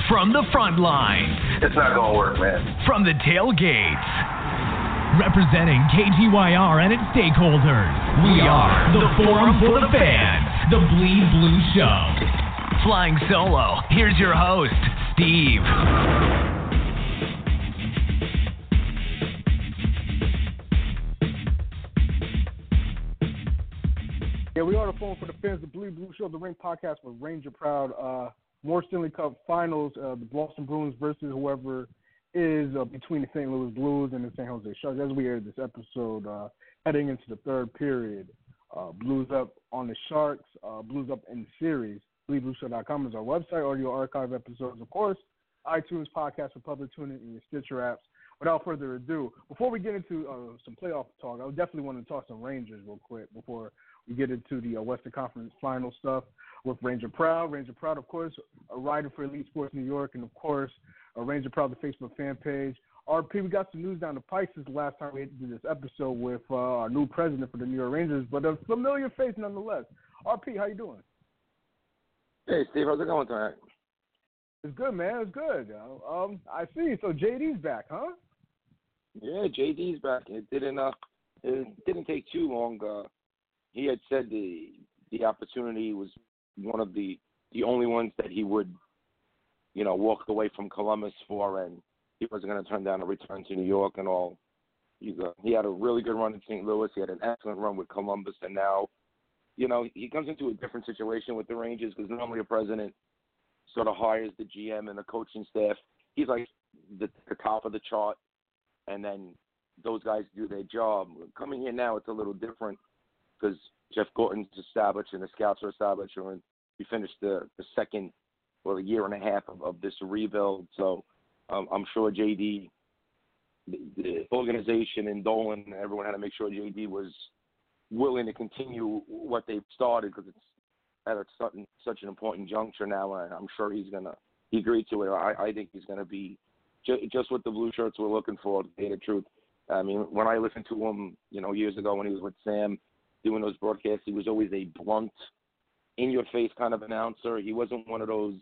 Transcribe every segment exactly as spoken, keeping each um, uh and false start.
From the front lines. It's not going to work, man. From the tailgates. Representing K G Y R and its stakeholders. We are the Forum for the Fans, the Bleed Blue Show. Flying solo, here's your host, Steve. Yeah, we are the Forum for the Fans, the Bleed Blue Show, the Ring Podcast with Ranger Proud. Uh, more Stanley Cup Finals, uh, the Boston Bruins versus whoever is uh, between the Saint Louis Blues and the San Jose Sharks. As we aired this episode, uh, heading into the third period, uh, Blues up on the Sharks, uh, Blues up in the series. bleed blue show dot com is our website, audio archive episodes, of course, iTunes, Podcast Republic, tune in, and your Stitcher apps. Without further ado, before we get into uh, some playoff talk, I would definitely want to talk some Rangers real quick before we get into the uh, Western Conference final stuff with Ranger Proud. Ranger Proud, of course, a writer for Elite Sports New York, and, of course, uh, Ranger Proud, the Facebook fan page. R P, we got some news down the pipe since the last time we did this episode with uh, our new president for the New York Rangers, but a familiar face nonetheless. R P, how you doing? Hey, Steve, how's it going tonight? It's good, man. It's good. Uh, um, I see. So J D's back, huh? Yeah, J D's back. It didn't. Uh, it didn't take too long. Uh, he had said the the opportunity was one of the the only ones that he would, you know, walk away from Columbus for, and he wasn't going to turn down a return to New York and all. He's a, he had a really good run in Saint Louis. He had an excellent run with Columbus, and now, you know, he comes into a different situation with the Rangers because normally a president sort of hires the G M and the coaching staff. He's like the, the top of the chart, and then those guys do their job. Coming here now, it's a little different because Jeff Gorton's established and the scouts are established, and we finished the, the second, well, a year and a half of, of this rebuild. So um, I'm sure J D, the, the organization and Dolan, everyone had to make sure J D was willing to continue what they've started because it's at a certain, such an important juncture now, and I'm sure he's going to – he agreed to it. I, I think he's going to be ju- just what the Blue Shirts were looking for, to tell you the truth. I mean, when I listened to him, you know, years ago when he was with Sam doing those broadcasts, he was always a blunt, in-your-face kind of announcer. He wasn't one of those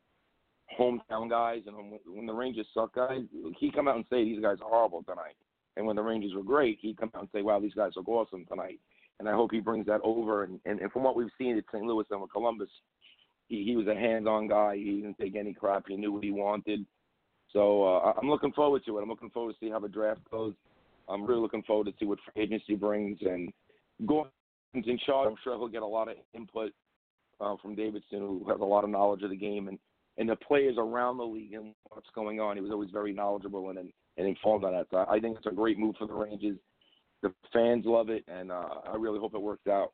hometown guys. And when, when the Rangers suck guys, he'd come out and say, these guys are horrible tonight. And when the Rangers were great, he'd come out and say, wow, these guys are awesome tonight. And I hope he brings that over. And, and, and from what we've seen at Saint Louis and with Columbus, he, he was a hands-on guy. He didn't take any crap. He knew what he wanted. So uh, I'm looking forward to it. I'm looking forward to see how the draft goes. I'm really looking forward to see what free agency brings. And Gordon's in charge. I'm sure he'll get a lot of input uh, from Davidson, who has a lot of knowledge of the game and, and the players around the league and what's going on. He was always very knowledgeable and, and, and informed on that. So I think it's a great move for the Rangers. The fans love it, and uh, I really hope it works out.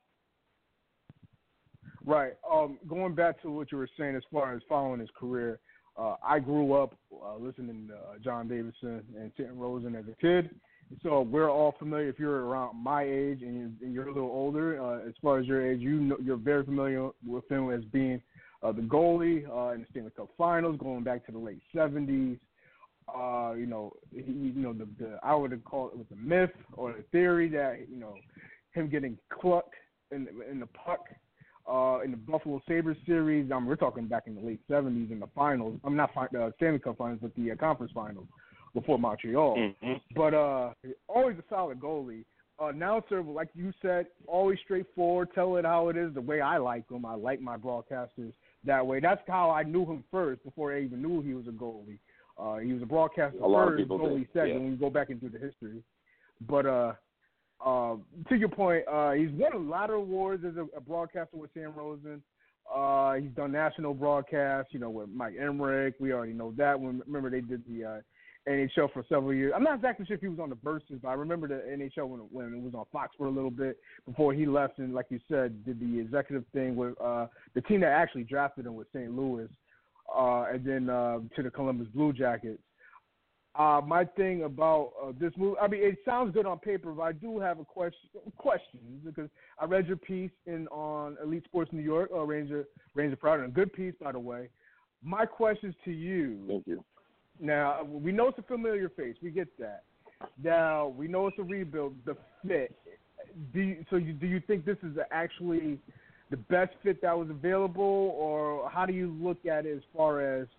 Right. Um, going back to what you were saying as far as following his career, uh, I grew up uh, listening to uh, John Davidson and Tim Rosen as a kid. So we're all familiar. If you're around my age and you're, and you're a little older, uh, as far as your age, you know, you're very familiar with him as being uh, the goalie uh, in the Stanley Cup Finals, going back to the late seventies. Uh, you know, he, you know, the, the I would call it was the myth or the theory that you know him getting clucked in in the puck uh, in the Buffalo Sabres series. Um, we're talking back in the late seventies in the finals. I'm not uh, Stanley Cup Finals, but the uh, conference finals before Montreal. Mm-hmm. But uh, always a solid goalie. Uh, announcer, like you said, always straightforward. Tell it how it is, the way I like him. I like my broadcasters that way. That's how I knew him first before I even knew he was a goalie. Uh, he was a broadcaster a lot first, of people goalie second, yeah. when we go back into the history. But uh, uh, to your point, uh, he's won a lot of awards as a, a broadcaster with Sam Rosen. Uh, he's done national broadcasts, you know, with Mike Emmerich. We already know that. When, remember, they did the uh, N H L for several years. I'm not exactly sure if he was on the Versus, but I remember the N H L when, when it was on Fox for a little bit before he left and, like you said, did the executive thing with uh, the team that actually drafted him with Saint Louis. Uh, and then uh, to the Columbus Blue Jackets. Uh, my thing about uh, this move, I mean, it sounds good on paper, but I do have a question, questions because I read your piece in on Elite Sports New York, uh, Ranger Ranger Proud, and a good piece, by the way. My questions to you. Thank you. Now, we know it's a familiar face. We get that. Now, we know it's a rebuild. The fit. Do you, so you, do you think this is actually the best fit that was available, or how do you look at it as far as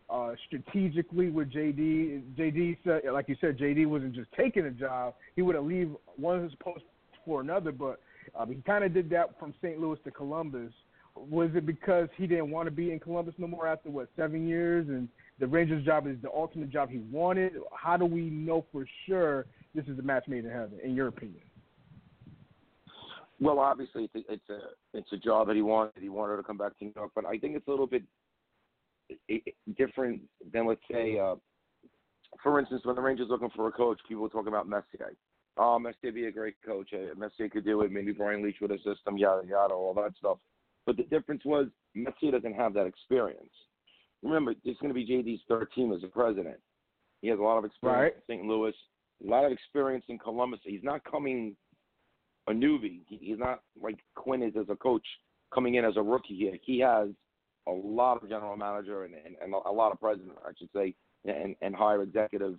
uh, strategically with J D. J D said, like you said, J D wasn't just taking a job; he would have leave one of his posts for another. But uh, he kind of did that from Saint Louis to Columbus. Was it because he didn't want to be in Columbus no more after what seven years, and the Rangers job is the ultimate job he wanted? How do we know for sure this is a match made in heaven, in your opinion? Well, obviously, it's a, it's a it's a job that he wanted. He wanted to come back to New York, but I think it's a little bit different than, let's say, uh, for instance, when the Rangers looking for a coach, people were talking about Messier. Oh, Messier would be a great coach. Messier could do it. Maybe Brian Leach with a system, yada yada, all that stuff. But the difference was Messier doesn't have that experience. Remember, it's going to be J D's third team as a president. He has a lot of experience right. in Saint Louis, a lot of experience in Columbus. He's not coming a newbie. He, he's not like Quinn is as a coach coming in as a rookie here. He has a lot of general manager and, and, and a lot of president, I should say, and, and higher executive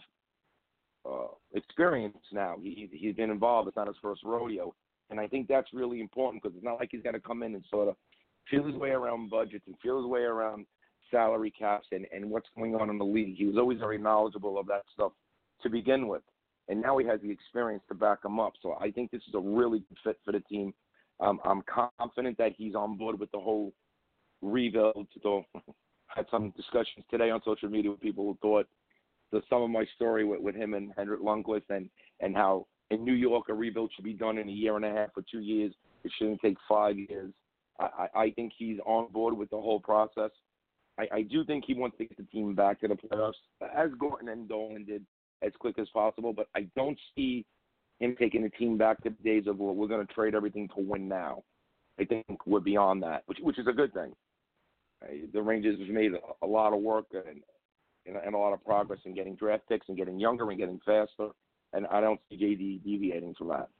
uh, experience now. He, he's been involved. It's not his first rodeo. And I think that's really important because it's not like he's got to come in and sort of feel his way around budgets and feel his way around salary caps and, and what's going on in the league. He was always very knowledgeable of that stuff to begin with. And now he has the experience to back him up. So I think this is a really good fit for the team. Um, I'm confident that he's on board with the whole rebuild. So I had some discussions today on social media with people who thought the some of my story with, with him and Henrik Lundqvist and, and how in New York a rebuild should be done in a year and a half or two years. It shouldn't take five years. I, I, I think he's on board with the whole process. I, I do think he wants to get the team back to the playoffs, as Gorton and Dolan did, as quick as possible. But I don't see him taking the team back to the days of, well, we're going to trade everything to win now. I think we're beyond that, which which is a good thing. The Rangers have made a, a lot of work and, and and a lot of progress in getting draft picks and getting younger and getting faster, and I don't see J D deviating from that.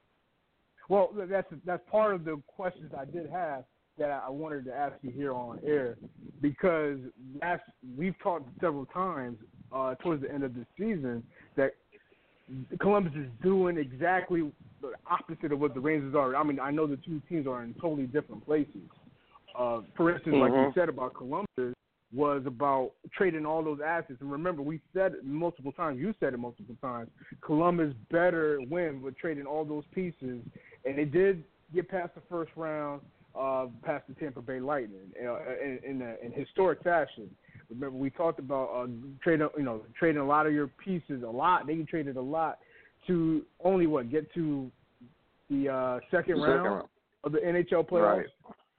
Well, that's that's part of the questions I did have that I wanted to ask you here on air, because last we've talked several times uh, towards the end of the season that Columbus is doing exactly the opposite of what the Rangers are. I mean, I know the two teams are in totally different places. Uh, for instance, mm-hmm. like you said about Columbus, was about trading all those assets. And remember, we said it multiple times, you said it multiple times, Columbus better win with trading all those pieces. And they did get past the first round, uh, past the Tampa Bay Lightning uh, in, in, a, in historic fashion. Remember, we talked about uh, trading, you know, trading a lot of your pieces, a lot. They traded a lot to only, what, get to the uh, second, the round second round of the N H L playoffs. Right.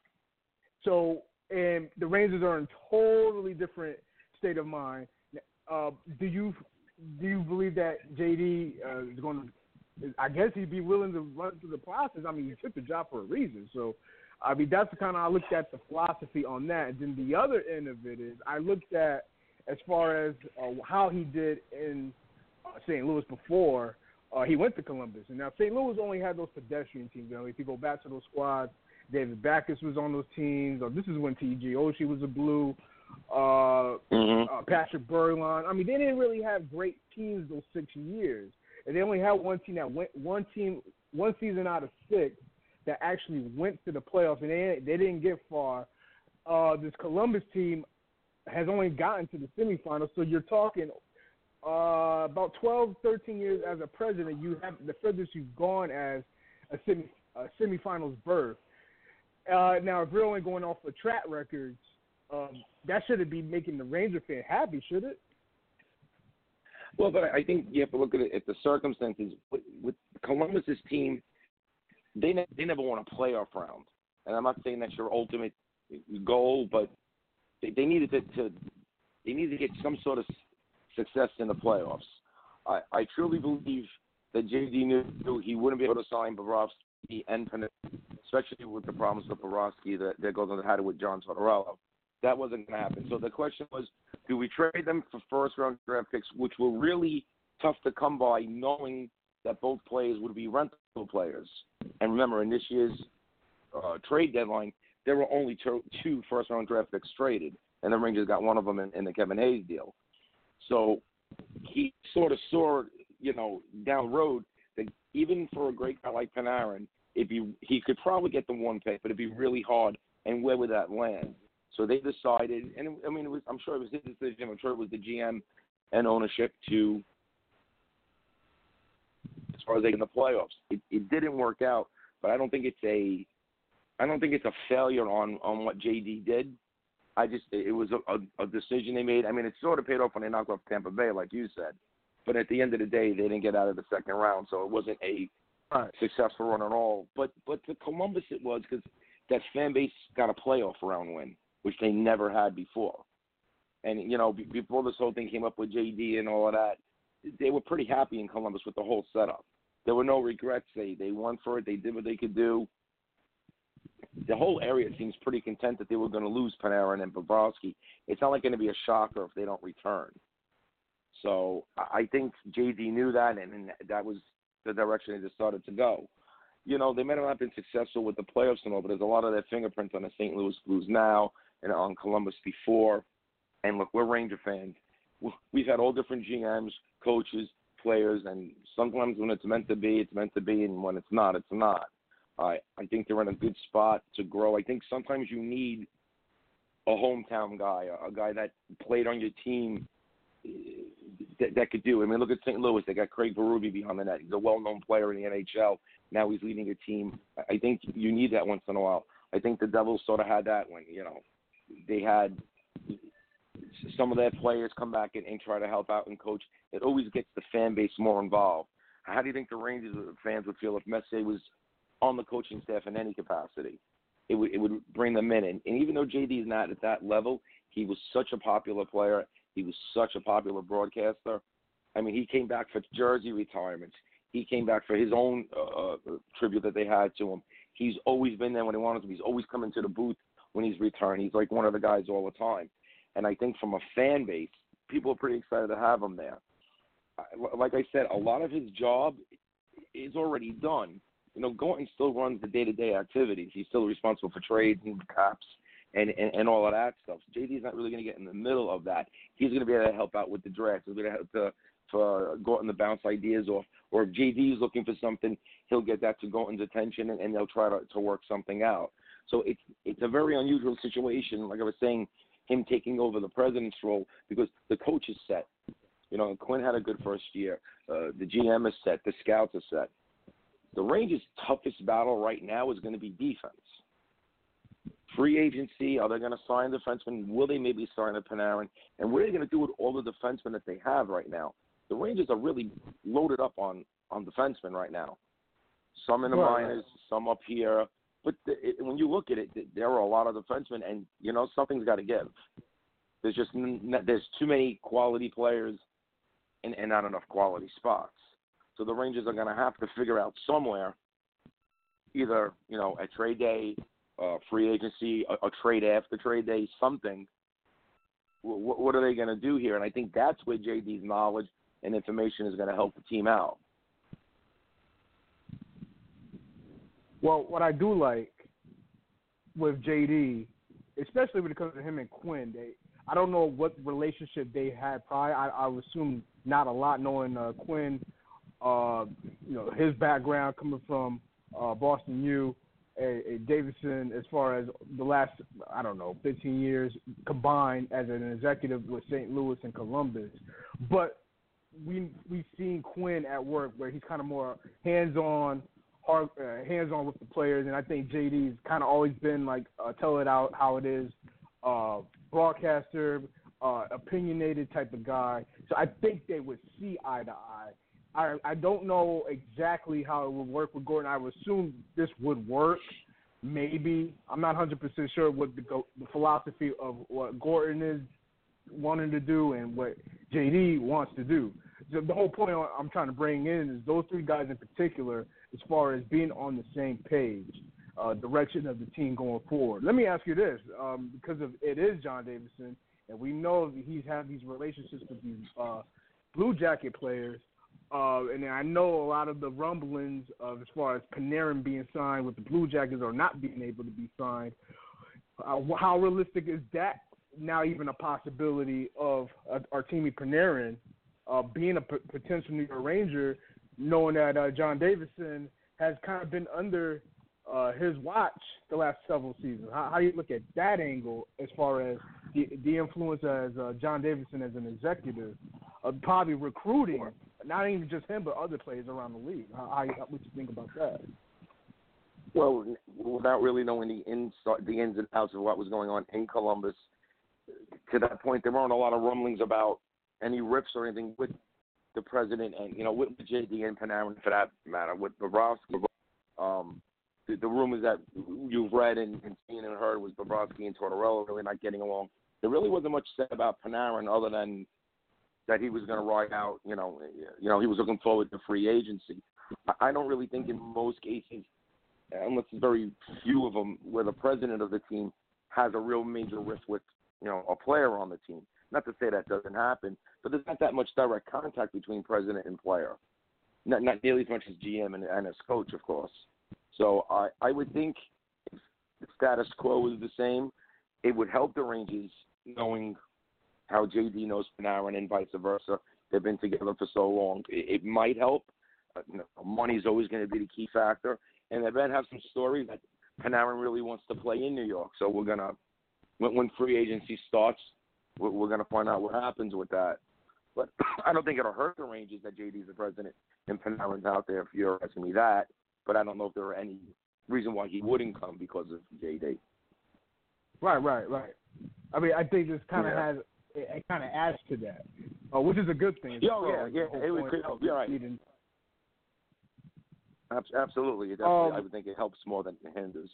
So, and the Rangers are in totally different state of mind. Uh, do you do you believe that J D uh, is going to? I guess he'd be willing to run through the process. I mean, he took the job for a reason. So, I mean, that's the kind of I looked at the philosophy on that. And then the other end of it is I looked at as far as uh, how he did in uh, Saint Louis before uh, he went to Columbus. And now Saint Louis only had those pedestrian teams. You know, if you go back to those squads. David Backus was on those teams. Or this is when T J Oshie was a Blue. Uh, mm-hmm. uh, Patrick Berglund. I mean, they didn't really have great teams those six years, and they only had one team that went one team one season out of six that actually went to the playoffs, and they they didn't get far. Uh, this Columbus team has only gotten to the semifinals, so you're talking uh, about twelve, thirteen years as a president. You have the furthest you've gone as a semi a semifinals berth. Uh, now, if we're only going off of track records, um, that shouldn't be making the Ranger fan happy, should it? Well, but I think you have to look at it at the circumstances. With, with Columbus's team, they ne- they never won a playoff round, and I'm not saying that's your ultimate goal, but they, they needed to, to they needed to get some sort of success in the playoffs. I, I truly believe that J D knew he wouldn't be able to sign Bobrovsky and Panarin, especially with the problems with Bobrovsky that, that goes on to had it with John Tortorella. That wasn't going to happen. So the question was, do we trade them for first-round draft picks, which were really tough to come by, knowing that both players would be rental players? And remember, in this year's uh, trade deadline, there were only two, two first-round draft picks traded, and the Rangers got one of them in, in the Kevin Hayes deal. So he sort of saw, you know, down the road that even for a great guy like Panarin, if he he could probably get the one pick, but it'd be really hard. And where would that land? So they decided, and it, I mean, it was, I'm sure it was his decision. I'm sure it was the G M and ownership to, as far as they in the playoffs. It, it didn't work out, but I don't think it's a, I don't think it's a failure on, on what J D did. I just, it was a, a, a decision they made. I mean, it sort of paid off when they knocked off Tampa Bay, like you said. But at the end of the day, they didn't get out of the second round, so it wasn't a right. successful run at all. But but to Columbus it was, because that fan base got a playoff round win, which they never had before. And, you know, b- before this whole thing came up with J D and all of that, they were pretty happy in Columbus with the whole setup. There were no regrets. They they won for it. They did what they could do. The whole area seems pretty content that they were going to lose Panarin and Bobrovsky. It's not like going to be a shocker if they don't return. So I think J D knew that, and, and that was the direction they decided to go. You know, they may not have been successful with the playoffs and all, but there's a lot of their fingerprints on the Saint Louis Blues now and on Columbus before. And look, we're Ranger fans. We've had all different G Ms, coaches, players, and sometimes when it's meant to be, it's meant to be, and when it's not, it's not. I I think they're in a good spot to grow. I think sometimes you need a hometown guy, a, a guy that played on your team that, that could do. I mean, look at Saint Louis. They got Craig Berube behind the net. He's a well-known player in the N H L. Now he's leading a team. I think you need that once in a while. I think the Devils sort of had that when, you know, they had some of their players come back and, and try to help out and coach. It always gets the fan base more involved. How do you think the Rangers fans would feel if Messier was on the coaching staff in any capacity? It would it would bring them in. And, and even though J D is not at that level, he was such a popular player. He was such a popular broadcaster. I mean, he came back for jersey retirements. He came back for his own uh, tribute that they had to him. He's always been there when he wanted to. He's always coming to the booth when he's returned. He's like one of the guys all the time. And I think from a fan base, people are pretty excited to have him there. Like I said, a lot of his job is already done. You know, Gorton still runs the day-to-day activities. He's still responsible for trades and caps and, and, and all of that stuff. J D's not really going to get in the middle of that. He's going to be able to help out with the draft. He's going to help to, for Gorton to bounce ideas off. Or if J D is looking for something, he'll get that to Gorton's attention, and, and they'll try to, to work something out. So it's it's a very unusual situation, like I was saying, him taking over the president's role, because the coach is set. You know, Quinn had a good first year. Uh, the G M is set. The scouts are set. The Rangers' toughest battle right now is going to be defense. Free agency, are they going to sign defensemen? Will they maybe sign a Panarin? And what are they going to do with all the defensemen that they have right now? The Rangers are really loaded up on, on defensemen right now. Some in the right. minors, some up here. But the, it, when you look at it, there are a lot of defensemen, and, you know, something's got to give. There's just there's too many quality players and, and not enough quality spots. So the Rangers are going to have to figure out somewhere, either, you know, at trade day, uh, free agency, a, a trade after trade day, something. W- what are they going to do here? And I think that's where J D's knowledge and information is going to help the team out. Well, what I do like with J D, especially when it comes to him and Quinn, they, I don't know what relationship they had prior. I, I would assume not a lot, knowing uh, Quinn, uh, you know, his background coming from uh, Boston U, a, a Davidson, as far as the last, I don't know, fifteen years combined as an executive with Saint Louis and Columbus. But we, we've seen Quinn at work where he's kind of more hands-on, hard, uh, hands-on with the players, and I think J D's kind of always been like, uh, tell it out how it is, uh, broadcaster, uh, opinionated type of guy. So I think they would see eye to eye. I, I don't know exactly how it would work with Gorton. I would assume this would work, maybe. I'm not one hundred percent sure what the, the philosophy of what Gorton is wanting to do and what J D wants to do. So the whole point I'm trying to bring in is those three guys in particular, as far as being on the same page, uh, direction of the team going forward. Let me ask you this, um, because of it is John Davidson, and we know that he's had these relationships with these uh, Blue Jacket players. Uh, and I know a lot of the rumblings of as far as Panarin being signed with the Blue Jackets or not being able to be signed. Uh, how realistic is that now even a possibility of uh, Artemi Panarin uh, being a p- potential New York Ranger, knowing that uh, John Davidson has kind of been under uh, his watch the last several seasons. How, how do you look at that angle as far as the, the influence as uh, John Davidson as an executive, uh, probably recruiting, not even just him, but other players around the league? How, how, how what you think about that? Well, without really knowing the ins, the ins and outs of what was going on in Columbus, to that point, there weren't a lot of rumblings about any rips or anything with the president and, you know, with J D and Panarin, for that matter, with Bobrovsky. Um, the, the rumors that you've read and, and seen and heard was Bobrovsky and Tortorella really not getting along. There really wasn't much said about Panarin other than that he was going to ride out, you know, you know, he was looking forward to free agency. I, I don't really think in most cases, unless it's very few of them, where the president of the team has a real major rift with, you know, a player on the team. Not to say that doesn't happen, but there's not that much direct contact between president and player. Not, not nearly as much as G M and, and as coach, of course. So I, I would think if the status quo is the same, it would help the Rangers knowing how J D knows Panarin and vice versa. They've been together for so long. It, it might help. Uh, you know, money's always going to be the key factor. And they then have some stories that Panarin really wants to play in New York. So we're going to, when, when free agency starts, we're, we're going to find out what happens with that. But I don't think it'll hurt the Rangers that J D's the president and Panarin's out there, if you're asking me that. But I don't know if there are any reason why he wouldn't come because of J D. Right, right, right. I mean, I think this kind of yeah. has it, it kind of adds to that, uh, which is a good thing. Yeah, yeah, yeah. It would could help. You're right. Absolutely. It definitely, um, I would think it helps more than it hinders.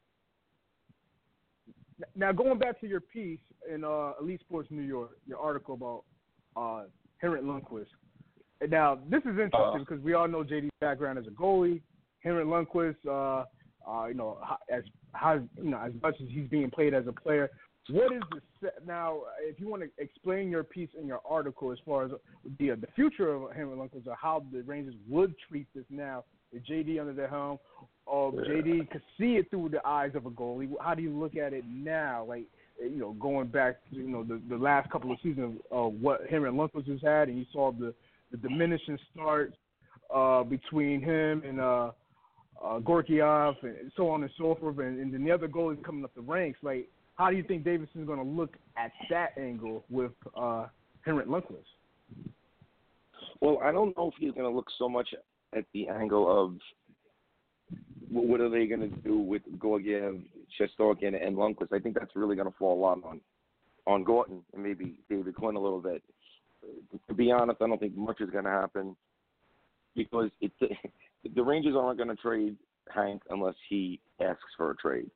Now, going back to your piece in uh, Elite Sports New York, your article about uh, Henrik Lundqvist. Now, this is interesting uh, because we all know J D's background as a goalie. Henrik Lundqvist, uh, uh, you know, as how you know as much as he's being played as a player. What is the now? If you want to explain your piece in your article as far as the the future of Henrik Lundqvist or how the Rangers would treat this now, with J D under the helm, or yeah. J D could see it through the eyes of a goalie. How do you look at it now? Like, you know, going back to, you know, the, the last couple of seasons of what Henrik Lundqvist has had, and you saw the, the diminishing start uh, between him and uh, uh, Gorkiev and so on and so forth, and, and then the other goalies coming up the ranks. Like, how do you think Davidson's going to look at that angle with uh, Henrik Lundqvist? Well, I don't know if he's going to look so much at the angle of what are they going to do with Gorgiev, Shesterkin, and Lundqvist. I think that's really going to fall a lot on on Gorton and maybe David Quinn a little bit. To be honest, I don't think much is going to happen because it's, the Rangers aren't going to trade Hank unless he asks for a trade.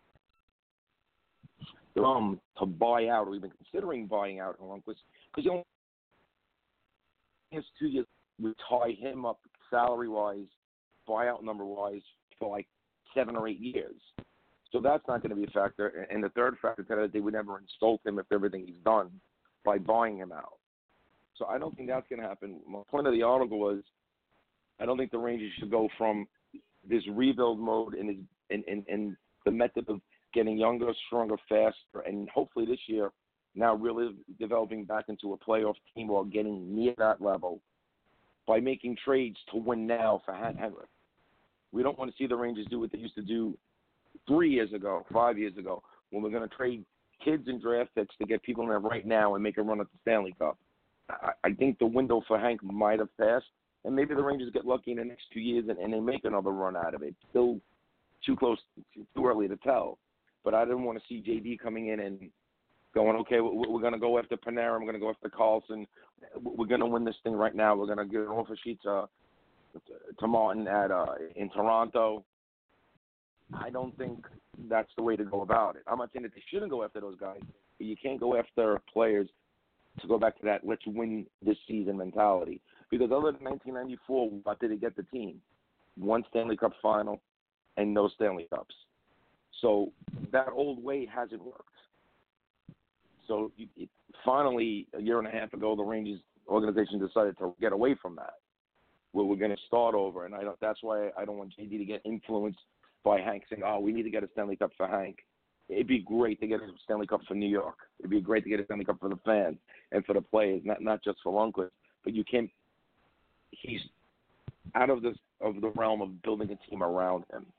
Um, to buy out or even considering buying out Lundqvist, because you know, his two years would tie him up salary-wise, buyout number-wise, for like seven or eight years. So that's not going to be a factor. And the third factor is that they would never insult him if everything he's done by buying him out. So I don't think that's going to happen. My point of the article was I don't think the Rangers should go from this rebuild mode and in, in, in, in the method of getting younger, stronger, faster, and hopefully this year now really developing back into a playoff team or getting near that level by making trades to win now for Henrik. We don't want to see the Rangers do what they used to do three years ago, five years ago, when we're going to trade kids and draft picks to get people in there right now and make a run at the Stanley Cup. I, I think the window for Hank might have passed, and maybe the Rangers get lucky in the next two years and, and they make another run out of it. Still too close, too early to tell. But I didn't want to see J D coming in and going, okay, we're going to go after Panarin, we're going to go after Carlson, we're going to win this thing right now, we're going to give an offer sheet to, to Martin at uh, in Toronto. I don't think that's the way to go about it. I'm not saying that they shouldn't go after those guys, but you can't go after players to go back to that let's win this season mentality. Because other than nineteen ninety-four, what did it get the team? One Stanley Cup final and no Stanley Cups. So that old way hasn't worked. So it, finally, a year and a half ago, the Rangers organization decided to get away from that. Where we're going to start over, and I don't, that's why I don't want J D to get influenced by Hank saying, oh, we need to get a Stanley Cup for Hank. It'd be great to get a Stanley Cup for New York. It'd be great to get a Stanley Cup for the fans and for the players, not not just for Lundqvist. But you can't – he's out of, this, of the realm of building a team around him.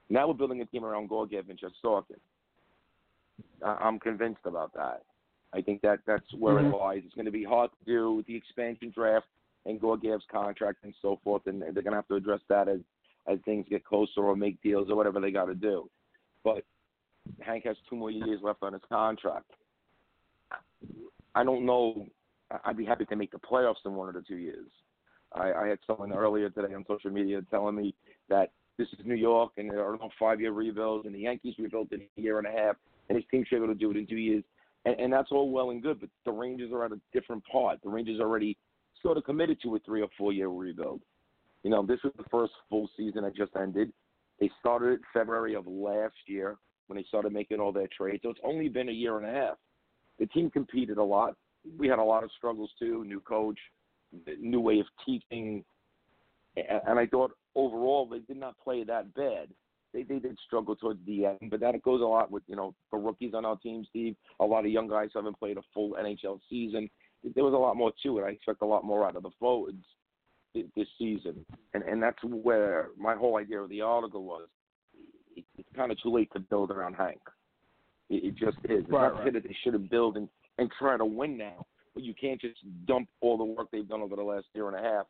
Now we're building a team around Gorgiev and Shesterkin. I'm convinced about that. I think that that's where mm-hmm. it lies. It's going to be hard to do with the expansion draft and Gorgiev's contract and so forth, and they're going to have to address that as, as things get closer or make deals or whatever they got to do. But Hank has two more years left on his contract. I don't know. I'd be happy to make the playoffs in one of the two years. I, I had someone earlier today on social media telling me that this is New York and there are no five-year rebuilds, and the Yankees rebuilt in a year and a half, and his team should be able to do it in two years. And, and that's all well and good, but the Rangers are at a different part. The Rangers already sort of committed to a three- or four-year rebuild. You know, this was the first full season that just ended. They started it February of last year when they started making all their trades. So it's only been a year and a half. The team competed a lot. We had a lot of struggles, too, new coach, new way of teaching. And I thought overall they did not play that bad. They they did struggle towards the end, but that goes a lot with, you know, the rookies on our team, Steve. A lot of young guys haven't played a full N H L season. There was a lot more to it. I expect a lot more out of the forwards this season. And and that's where my whole idea of the article was. It's kind of too late to build around Hank. It, it just is. It's right, not right. that they should have built and, and try to win now, but you can't just dump all the work they've done over the last year and a half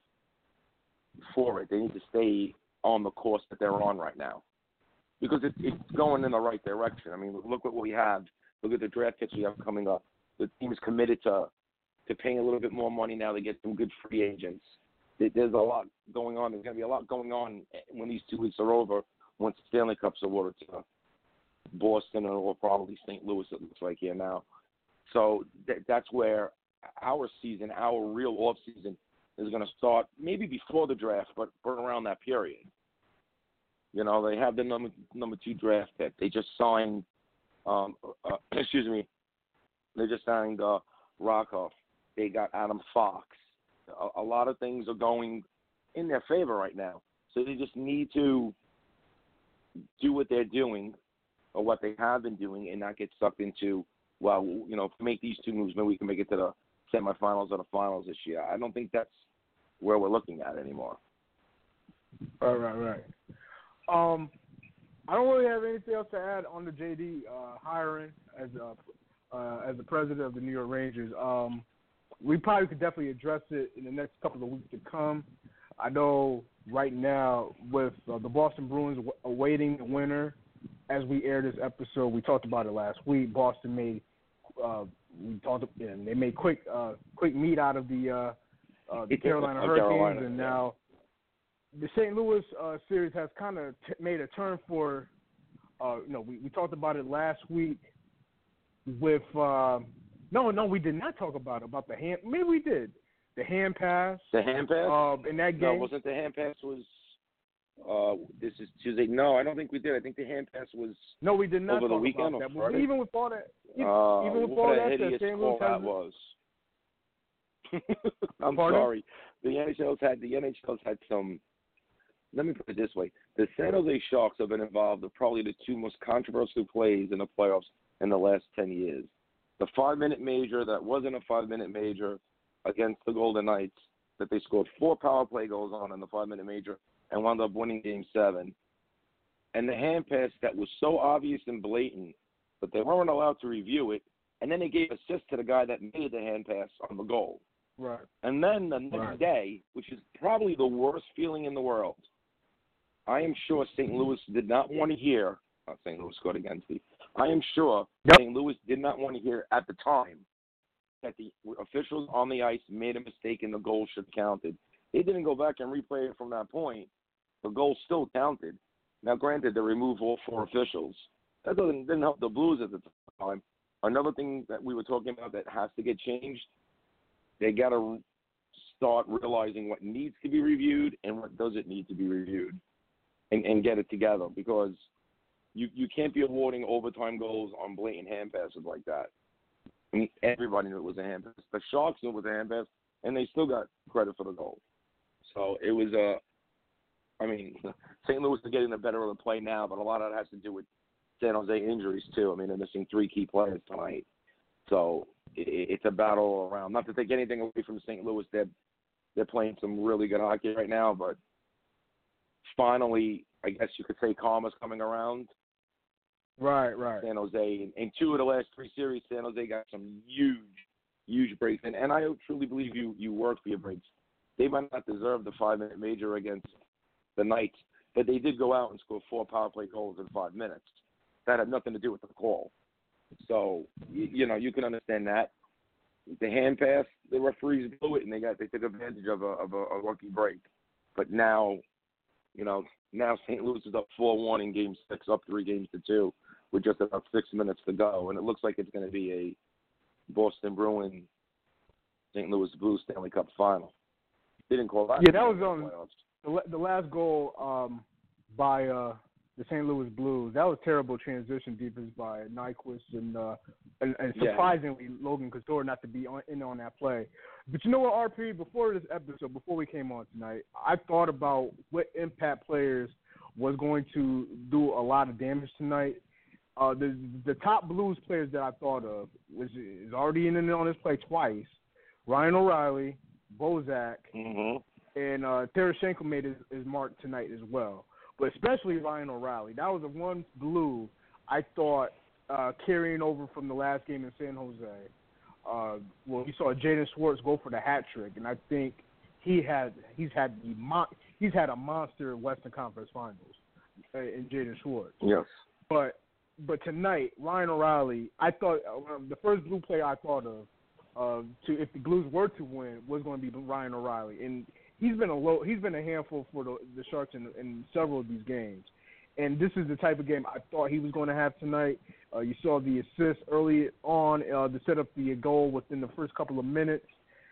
for it. They need to stay on the course that they're on right now because it, it's going in the right direction. I mean, look at what we have. Look at the draft picks we have coming up. The team is committed to to paying a little bit more money now to get some good free agents. There's a lot going on. There's going to be a lot going on when these two weeks are over, once the Stanley Cup's awarded to Boston or probably Saint Louis, it looks like here now. So th- that's where our season, our real off season, is going to start maybe before the draft, but, but around that period. You know, they have the number number two draft pick. They just signed, um, uh, excuse me, they just signed uh, Rakoff. They got Adam Fox. A, a lot of things are going in their favor right now. So they just need to do what they're doing or what they have been doing and not get sucked into, well, you know, if we make these two moves, maybe we can make it to the semifinals or the finals this year. I don't think that's where we're looking at anymore. Right, right, right. Um, I don't really have anything else to add on the J D uh, hiring as a, uh, as the president of the New York Rangers. Um, we probably could definitely address it in the next couple of weeks to come. I know right now with uh, the Boston Bruins w- awaiting the winner, as we air this episode, we talked about it last week. Boston made uh, we talked and they made quick uh, quick meat out of the uh, uh, the Carolina Hurricanes, Carolina, and yeah. now the Saint Louis uh, series has kind of t- made a turn for. Uh, you know, we, we talked about it last week with. Uh, no, no, we did not talk about it, about the hand. Maybe we did. The hand pass. The hand pass? Uh, in that game. No, wasn't the hand pass was uh, this is Tuesday. No, I don't think we did. I think the hand pass was No, we did not over talk the weekend about or that. Friday? Even with all that, even, uh, even with what all a that, hideous Saint call Louis that has was. I'm Pardon? sorry. The N H L's had the N H L's had some. Let me put it this way: the San Jose Sharks have been involved in probably the two most controversial plays in the playoffs in the last ten years. The five-minute major that wasn't a five-minute major against the Golden Knights that they scored four power play goals on in the five-minute major and wound up winning Game Seven. And the hand pass that was so obvious and blatant, but they weren't allowed to review it. And then they gave assist to the guy that made the hand pass on the goal. Right. And then the next Right. day, which is probably the worst feeling in the world, I am sure Saint Louis did not want to hear. Not Saint Louis scored against me. I am sure Yep. Saint Louis did not want to hear at the time that the officials on the ice made a mistake and the goal should have counted. They didn't go back and replay it from that point. The goal still counted. Now, granted, they removed all four officials. That doesn't didn't help the Blues at the time. Another thing that we were talking about that has to get changed, they got to start realizing what needs to be reviewed and what doesn't need to be reviewed and, and get it together because you, you can't be awarding overtime goals on blatant hand passes like that. I mean, everybody knew it was a hand pass. The Sharks knew it was a hand pass, and they still got credit for the goal. So it was a – I mean, Saint Louis is getting the better of the play now, but a lot of that has to do with San Jose injuries too. I mean, they're missing three key players tonight. So it, it's a battle all around. Not to take anything away from Saint Louis. They're, they're playing some really good hockey right now, but finally, I guess you could say, karma's coming around. Right, right. San Jose. In, in two of the last three series, San Jose got some huge, huge breaks. And, and I truly believe you, you work for your breaks. They might not deserve the five-minute major against the Knights, but they did go out and score four power play goals in five minutes. That had nothing to do with the call. So, you, you know, you can understand that. The hand pass, the referees blew it, and they got they took advantage of a of a, a lucky break. But now, you know, now Saint Louis is up four one in Game Six, up three games to two, with just about six minutes to go, and it looks like it's going to be a Boston Bruins Saint Louis Blues Stanley Cup final. They didn't call that. Yeah, that was on the, the last goal um, by uh, the Saint Louis Blues. That was terrible transition defense by Nyquist and, uh, and, and surprisingly yeah. Logan Couture not to be on, in on that play. But you know what, R P, before this episode, before we came on tonight, I thought about what impact players was going to do a lot of damage tonight. Uh, the the top Blues players that I thought of was is already in and on this play twice. Ryan O'Reilly, Bozak, mm-hmm. and uh, Tarasenko made his, his mark tonight as well. But especially Ryan O'Reilly. That was the one Blue I thought uh, carrying over from the last game in San Jose. Uh, well, we saw Jaden Schwartz go for the hat trick, and I think he had he's had the mon- he's had a monster Western Conference Finals uh, in Jaden Schwartz. Yes. But but tonight, Ryan O'Reilly, I thought uh, the first Blue player I thought of uh, to if the Blues were to win was going to be Ryan O'Reilly, and he's been a low, he's been a handful for the, the Sharks in, in several of these games. And this is the type of game I thought he was going to have tonight. Uh, you saw the assist early on uh, to set up the goal within the first couple of minutes.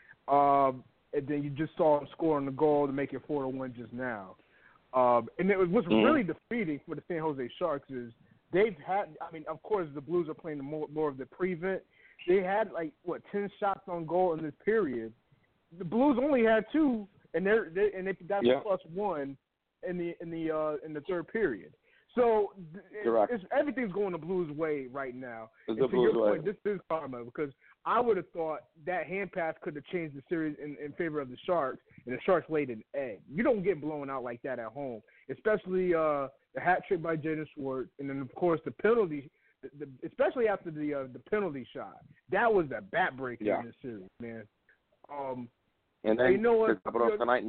Uh, and then you just saw him scoring the goal to make it four to one just now. Um, and it was, what's mm-hmm. really defeating for the San Jose Sharks is they've had, I mean, of course, the Blues are playing the more, more of the prevent. They had, like, what, ten shots on goal in this period. The Blues only had two, and they're, they and they got yeah. plus one in the in the uh, in the third period. So it, it's, everything's going the Blues' way right now. It's and the to your Blues' point, way. this is karma because I would have thought that hand pass could have changed the series in, in favor of the Sharks, and the Sharks laid an egg. You don't get blown out like that at home, especially uh, the hat trick by Jaden Schwartz, and then of course the penalty. The, the, especially after the uh, the penalty shot, that was a bat breaker yeah. in this series, man. Um, and then you know what? to top it off tonight,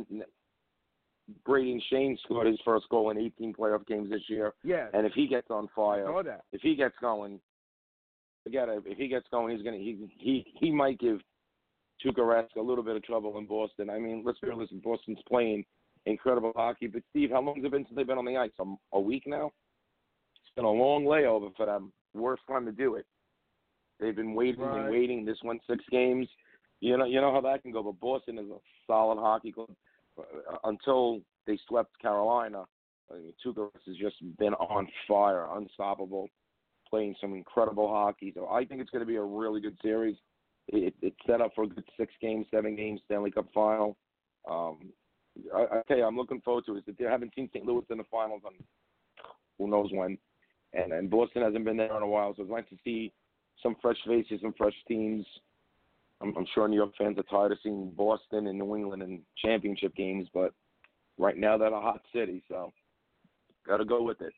Brayden Shane scored his first goal in eighteen playoff games this year. Yeah. And if he gets on fire, I saw that. if he gets going, forget it. If he gets going, he's gonna he he he might give Tuukka Rask a little bit of trouble in Boston. I mean, let's be honest, Boston's playing incredible hockey. But Steve, how long has it been since they've been on the ice? A, a week now. It's been a long layover for them. Worst time to do it. They've been waiting right. and waiting. This went six games. You know, you know how that can go. But Boston is a solid hockey club. Uh, until they swept Carolina, I mean, Tuukka has just been on fire, unstoppable, playing some incredible hockey. So I think it's going to be a really good series. It, it's set up for a good six games, seven games Stanley Cup final. Um, I, I tell you, I'm looking forward to it. I haven't seen Saint Louis in the finals on who knows when. And, and Boston hasn't been there in a while, so it's nice to see some fresh faces, some fresh teams. I'm, I'm sure New York fans are tired of seeing Boston and New England in championship games, but right now they're a hot city, so got to go with it.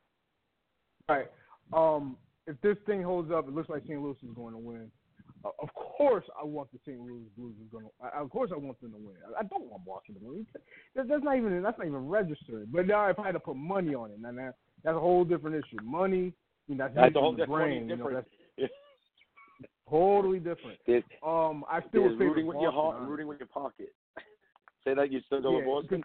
All right. Um, if this thing holds up, it looks like Saint Louis is going to win. Uh, of course, I want the Saint Louis Blues is going to. I, of course, I want them to win. I, I don't want Boston to win. That, that's not even. That's not even registered. But now, if I had to put money on it, now that, that's a whole different issue. Money, you know, that's, that's a whole the brain. different. You know, that's yeah. totally different. There's, um, I still would rooting with Boston, your heart and rooting with your pocket. Say that you still go yeah, with Boston.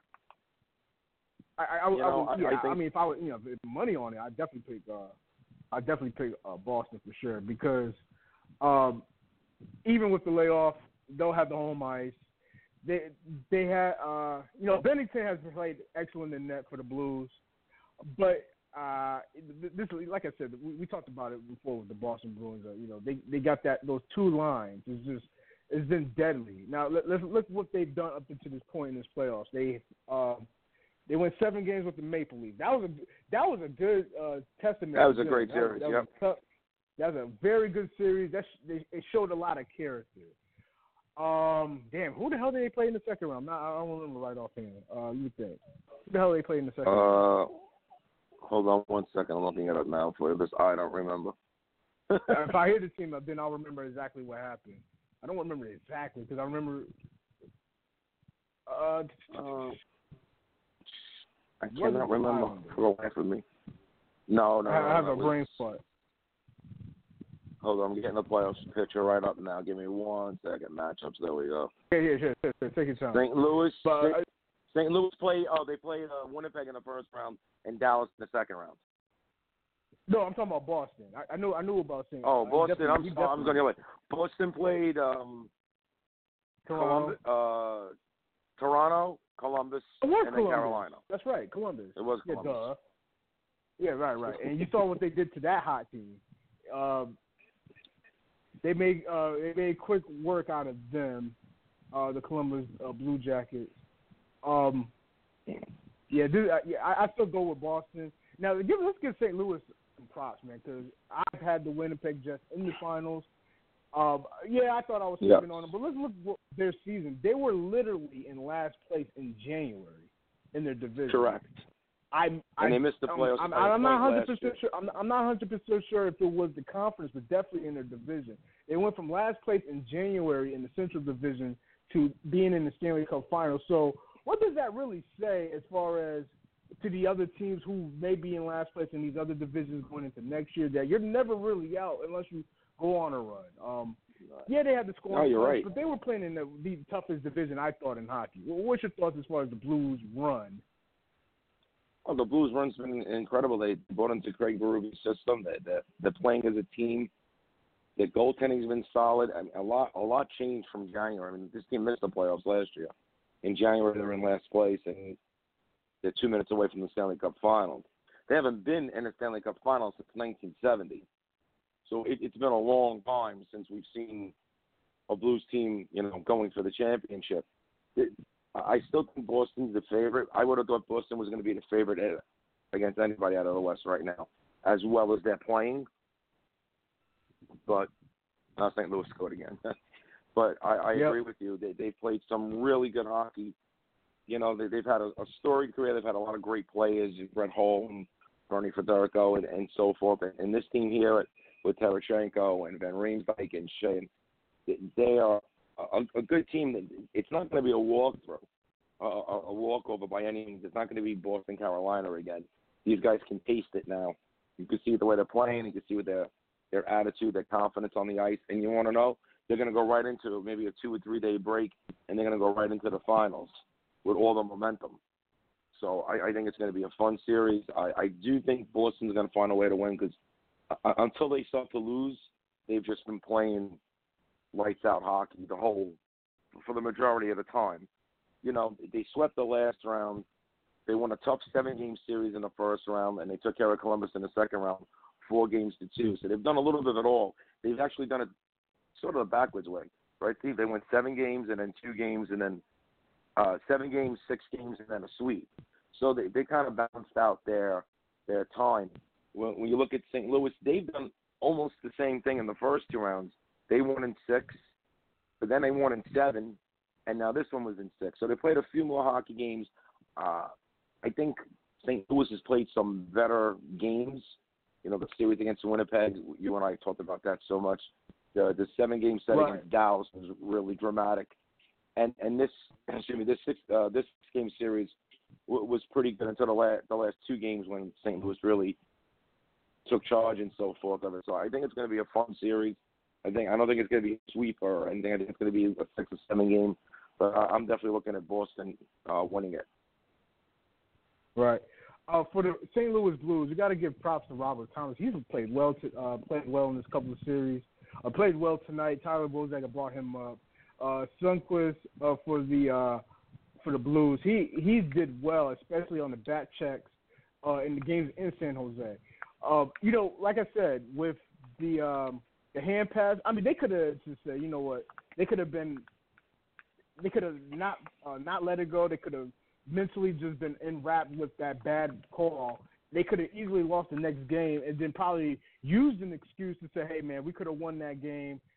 I, I, you know, I, I, yeah, I, think, I mean, if I would, you know, if money on it, I'd definitely pick. Uh, I'd definitely pick uh, Boston for sure because um, even with the layoff, they'll have the home ice. They they had, uh, you know, Bennington has played excellent in net for the Blues, but uh, this, like I said, we, we talked about it before with the Boston Bruins. Uh, you know, they they got that those two lines. It's just it's been deadly. Now let, let's look what they've done up to this point in this playoffs. They um, They went seven games with the Maple Leafs. That was a that was a good uh, testament. That was a to great that series. Was, that, yep. was a, that was a very good series. That sh- they, it showed a lot of character. Um, damn, who the hell did they play in the second round? Nah, I don't remember right offhand. Uh, you think? Who the hell did they play in the second Uh, round? hold on one second. I'm looking it up now for this. I don't remember. If I hear the team up, then I'll remember exactly what happened. I don't remember exactly because I remember. Uh, uh, I cannot remember for the life of me. No, no, I no, have no, a brain spot. Hold on, I'm getting the playoffs picture right up now. Give me one second. Matchups. There we go. Yeah, yeah, sure, sure, sure. Take your time. Saint Louis. But, Saint, uh, Saint Louis played. Oh, they played uh, Winnipeg in the first round and Dallas in the second round. No, I'm talking about Boston. I, I knew I knew about Saint. Oh, uh, Boston. I'm, definitely- oh, I'm going the other way. Boston played um, Toronto. Columbus, uh, Toronto, Columbus, It was and then Columbus. Carolina. That's right, Columbus. It was Yeah, Columbus. duh. Yeah, right, right. And you saw what they did to that hot team. Um, they made uh, they made quick work out of them, uh, the Columbus uh, Blue Jackets. Um, yeah, dude, uh, yeah, I, I still go with Boston. Now, give, let's give Saint Louis some props, man, because I've had the Winnipeg Jets in the finals. Um, yeah, I thought I was Yeah. sleeping on them, but let's look at their season. They were literally in last place in January in their division. Correct. I, And I, they missed the playoffs. I'm, by I'm, a I'm not point hundred last year. percent sure. I'm, I'm not hundred percent sure if it was the conference, but definitely in their division. They went from last place in January in the Central Division to being in the Stanley Cup Finals. So, what does that really say as far as to the other teams who may be in last place in these other divisions going into next year? That you're never really out unless you go on a run. Um, yeah, they had the scoring, No, you're right. but they were playing in the, the toughest division I thought in hockey. What's your thoughts as far as the Blues run? Oh, the Blues run's been incredible. They brought into Craig Berube's system. That they're, they're playing as a team. The goaltending's been solid. I mean, a lot, a lot changed from January. I mean, this team missed the playoffs last year. In January, they were in last place, and they're two minutes away from the Stanley Cup Finals. They haven't been in the Stanley Cup Finals since nineteen seventy. So it, it's been a long time since we've seen a Blues team, you know, going for the championship. It, I still think Boston's the favorite. I would have thought Boston was going to be the favorite against anybody out of the West right now, as well as they're playing. But uh, Saint Louis scored again. But I, I yep. agree with you. They they've played some really good hockey. You know, they, they've had a, a storied career. They've had a lot of great players, Brett Hull and Bernie Federico and, and so forth. And, and this team here at, with Tarasenko and Van Riemsdyk and Shea, they are a, a good team. It's not going to be a walkthrough, a, a, a walkover by any means. It's not going to be Boston, Carolina again. These guys can taste it now. You can see the way they're playing. You can see with their their attitude, their confidence on the ice. And you want to know, they're going to go right into maybe a two or three day break, and they're going to go right into the finals with all the momentum. So I, I think it's going to be a fun series. I, I do think Boston's going to find a way to win because uh, until they start to lose, they've just been playing lights out hockey the whole for the majority of the time. You know, they swept the last round. They won a tough seven-game series in the first round, and they took care of Columbus in the second round, four games to two. So they've done a little bit of it all. They've actually done it sort of the backwards way, right, Steve? They went seven games and then two games and then uh, seven games, six games, and then a sweep. So they, they kind of balanced out their their time. When, when you look at Saint Louis, they've done almost the same thing in the first two rounds. They won in six, but then they won in seven, and now this one was in six. So they played a few more hockey games. Uh, I think Saint Louis has played some better games. You know, the series against Winnipeg, you and I talked about that so much. The the seven-game set Right. against Dallas was really dramatic. And and this excuse me this six uh, this game series w- was pretty good until the last the last two games when Saint Louis really took charge and so forth of it. So I think it's going to be a fun series. I think I don't think it's going to be a sweep or anything. I think it's going to be a six or seven game. But uh, I'm definitely looking at Boston uh, winning it. Right. Uh, for the Saint Louis Blues, you got to give props to Robert Thomas. He's played well to uh, played well in this couple of series. Uh, played well tonight. Tyler Bozak brought him up. Uh, Sundqvist uh, for the uh, for the Blues. He he did well, especially on the back checks uh, in the games in San Jose. Uh, you know, like I said, with the um, the hand pass, I mean, they could have just said, you know what, they could have been, they could have not uh, not let it go. They could have mentally just been enwrapped with that bad call. They could have easily lost the next game and then probably used an excuse to say, hey, man, we could have won that game.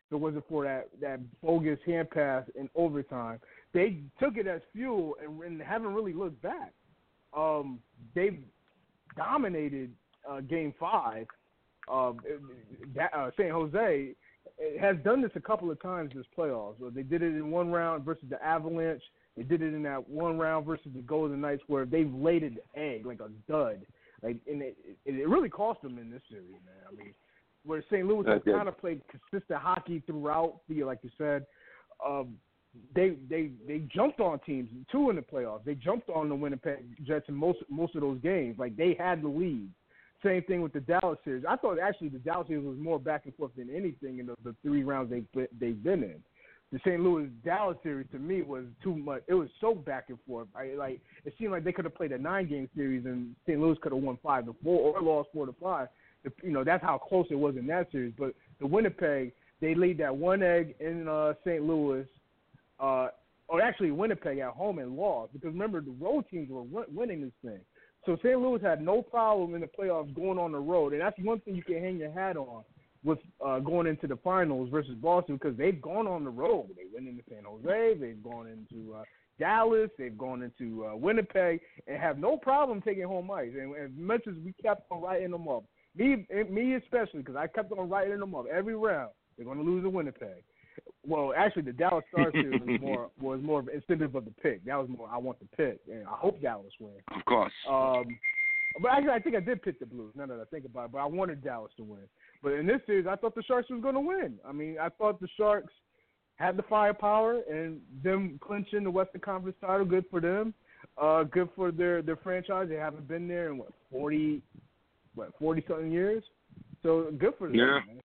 if it wasn't for that, that bogus hand pass in overtime. They took it as fuel and, and haven't really looked back. Um, they dominated uh, Game Five. Um, that, uh, San Jose has done this a couple of times this playoffs. So they did it in one round versus the Avalanche. They did it in that one round versus the Golden Knights, where they've laid an egg like a dud. Like, and it, it, it really cost them in this series, man. I mean, where Saint Louis has kind of played consistent hockey throughout the year, like you said. Um, they they they jumped on teams too in the playoffs. They jumped on the Winnipeg Jets in most most of those games. Like, they had the lead. Same thing with the Dallas series. I thought actually the Dallas series was more back and forth than anything in the, the three rounds they they've been in. The Saint Louis Dallas series to me was too much. It was so back and forth. I, like it seemed like they could have played a nine game series and Saint Louis could have won five to four or lost four to five. You know, that's how close it was in that series. But the Winnipeg, they laid that one egg in uh, Saint Louis, uh, or actually Winnipeg at home and lost, because remember the road teams were win- winning this thing. So Saint Louis had no problem in the playoffs going on the road, and that's one thing you can hang your hat on with uh, going into the finals versus Boston, because they've gone on the road. They went into San Jose, they've gone into uh, Dallas, they've gone into uh, Winnipeg, and have no problem taking home ice. And as much as we kept on writing them up, me, me especially, because I kept on writing them up every round, they're going to lose in Winnipeg. Well, actually, the Dallas Stars series was more was more of an incentive of the pick. That was more I want the pick, and I hope Dallas wins. Of course. Um, but actually, I think I did pick the Blues. Now that I think about it, but I wanted Dallas to win. But in this series, I thought the Sharks was going to win. I mean, I thought the Sharks had the firepower, and them clinching the Western Conference title, good for them. Uh, good for their, their franchise. They haven't been there in what forty, what forty something years. So good for them. Yeah. Man.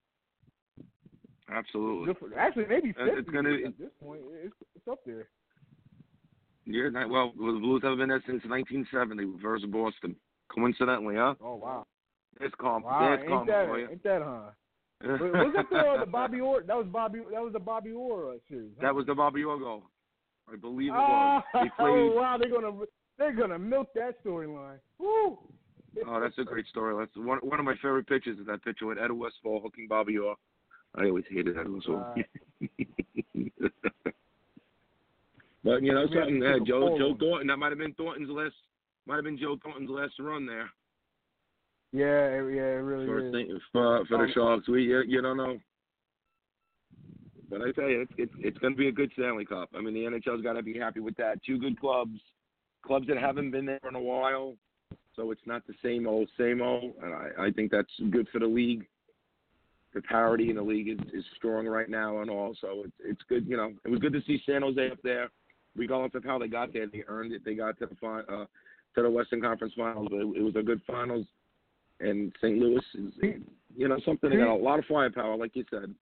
Absolutely. Good for, actually, maybe fifty it's gonna, at this point. It's, it's up there. Yeah, well, the Blues haven't been there since nineteen seventy versus Boston. Coincidentally, huh? Oh wow. It's calm. Wow, It's calm ain't that for you. ain't that huh? Was that the, uh, the Bobby Orr? That was Bobby. That was the Bobby Orr uh, series. Huh? That was the Bobby Orr goal. I believe it oh, was. They played, oh wow, they're gonna they're gonna milk that storyline. Woo. Oh, that's a great story. That's one one of my favorite pictures is that picture with Ed Westfall hooking Bobby Orr. I always hated Ed Westfall. Uh, but you know something, uh, Joe Joe Thornton. That might have been Thornton's last. Might have been Joe Thornton's last run there. Yeah, yeah, it really for, is. For, for the Sharks, we you, you don't know. But I tell you, it's it's, it's going to be a good Stanley Cup. I mean, the N H L's got to be happy with that. Two good clubs, clubs that haven't been there in a while, so it's not the same old, same old. And I, I think that's good for the league. The parity in the league is, is strong right now, and all. So it's it's good. You know, it was good to see San Jose up there. Regardless of how they got there, they earned it. They got to the fin- uh, to the Western Conference Finals. But it, it was a good finals. And Saint Louis is, you know, something. They got a lot of firepower, like you said.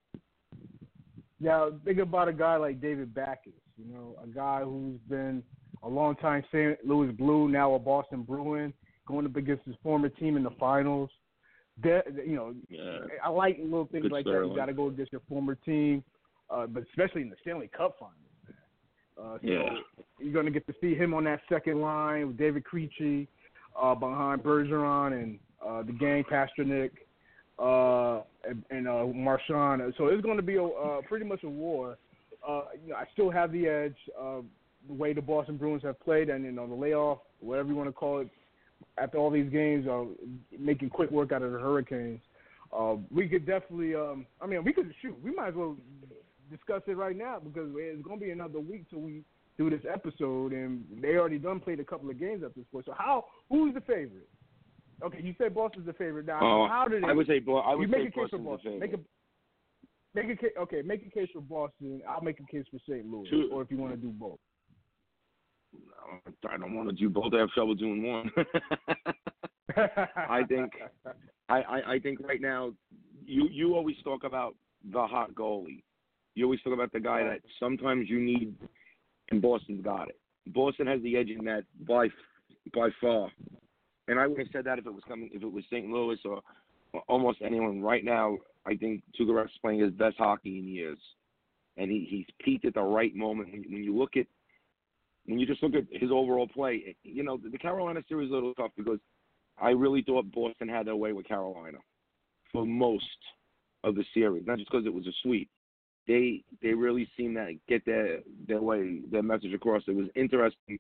Now, think about a guy like David Backes, you know, a guy who's been a long time Saint Louis Blue, now a Boston Bruin, going up against his former team in the finals. That, you know, yeah. I like little things Good like that. You got to go against your former team, uh, but especially in the Stanley Cup Finals. Uh, so yeah. You're going to get to see him on that second line with David Krejci uh, behind Bergeron and uh, the gang, Pasternak, uh, and, and uh, Marchand. So it's going to be a, uh, pretty much a war. Uh, you know, I still have the edge uh, the way the Boston Bruins have played, and you know the layoff, whatever you want to call it, after all these games, uh, making quick work out of the Hurricanes. Uh, we could definitely, um, I mean, we could shoot. We might as well discuss it right now because it's going to be another week till we do this episode, and they already done played a couple of games at this point. So how? Who's the favorite? Okay, you said Boston's the favorite. Now, uh, how did they? I would say, I would you make say a case for Boston's Boston. the favorite. Make a, make a case. Okay, make a case for Boston. I'll make a case for Saint Louis, Two. or if you want to do both. I don't want to do both. I have trouble doing one. I think, I, I, I think right now, you you always talk about the hot goalie. You always talk about the guy that sometimes you need, and Boston's got it. Boston has the edge in that by by far. And I would have said that if it was coming, if it was Saint Louis or, or almost anyone. Right now, I think Tuukka Rask is playing his best hockey in years, and he, he's peaked at the right moment. When, when you look at, when you just look at his overall play, you know the, the Carolina series is a little tough because I really thought Boston had their way with Carolina for most of the series, not just because it was a sweep. They they really seemed to get their their way their message across. It was interesting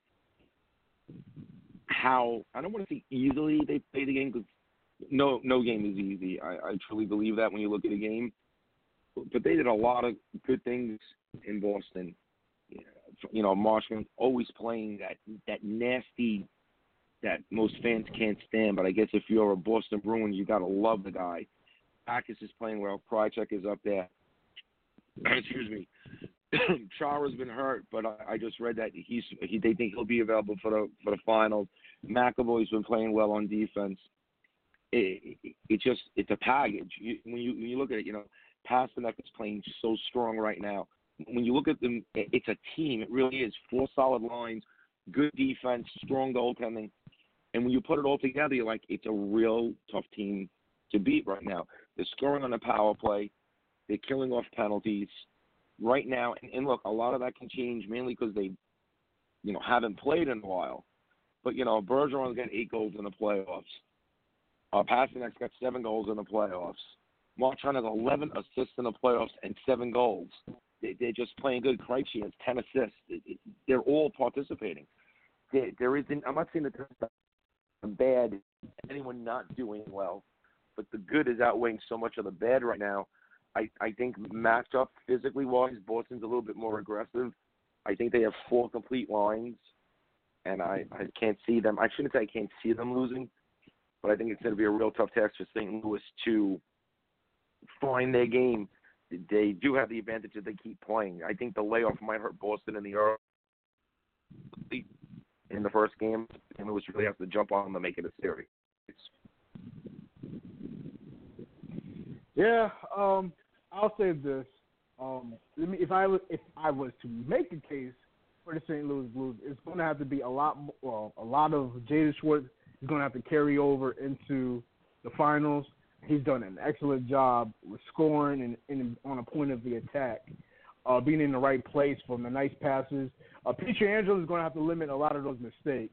how, I don't want to say easily they played the game, because no no game is easy. I, I truly believe that when you look at a game. But they did a lot of good things in Boston. You know, Marshman always playing that, that nasty that most fans can't stand. But I guess if you're a Boston Bruins, you got to love the guy. Backus is playing well. Krychek is up there. Excuse me. Chara's been hurt, but I, I just read that he's he they think he'll be available for the for the finals. McAvoy's been playing well on defense. It, it, it just it's a package. You, when you when you look at it, you know, Pasternak is playing so strong right now. When you look at them, it, it's a team. It really is. Four solid lines, good defense, strong goaltending, and when you put it all together, you're like, it's a real tough team to beat right now. They're scoring on the power play. They're killing off penalties right now. And, and look, a lot of that can change mainly because they, you know, haven't played in a while. But, you know, Bergeron's got eight goals in the playoffs. Uh, Pasternak's got seven goals in the playoffs. Marchand has eleven assists in the playoffs and seven goals. They, they're just playing good. Krejci has ten assists. It, it, they're all participating. There, there isn't, I'm not saying that there's a bad, anyone not doing well, but the good is outweighing so much of the bad right now. I, I think matchup physically wise, Boston's a little bit more aggressive. I think they have four complete lines, and I, I can't see them. I shouldn't say I can't see them losing, but I think it's going to be a real tough task for Saint Louis to find their game. They do have the advantage that they keep playing. I think the layoff might hurt Boston in the early in the first game. Saint Louis really has to jump on them to make it a series. Yeah, um, I'll say this. Um, let me, if I was if I was to make a case for the Saint Louis Blues, it's going to have to be a lot. Well, a lot of Jaden Schwartz is going to have to carry over into the finals. He's done an excellent job with scoring and, and on a point of the attack, uh, being in the right place from the nice passes. Uh, Pietrangelo is going to have to limit a lot of those mistakes,